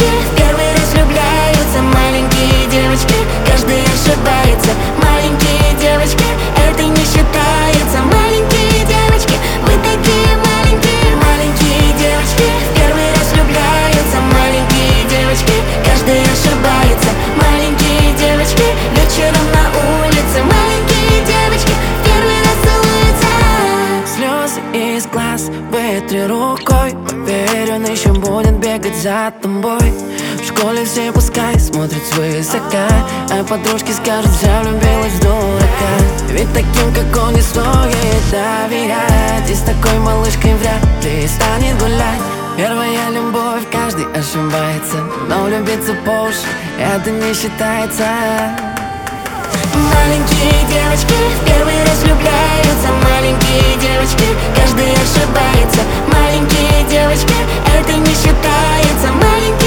девочки в первый раз влюбляются. Маленькие девочки, каждый ошибается. Маленькие девочки, это не считается. Маленькие девочки, вы такие маленькие. Маленькие девочки в первый раз влюбляются. Маленькие девочки, каждый ошибается. Маленькие девочки, вечером на улице. Маленькие девочки в первый раз целуются. Слезы из глаз вытри рукой. Поверь, он еще будет бегать за тобой. В школе все пускай смотрят свысока, а подружки скажут, вся влюбилась в дурака. Ведь таким, как он, не стоит доверять. И с такой малышкой вряд ли станет гулять. Первая любовь, каждый ошибается, но влюбиться по уши это не считается. Маленькие девочки в первый раз влюбляются. Маленькие девочки, каждый ошибается. Маленькие девочки, это не считается. Маленькие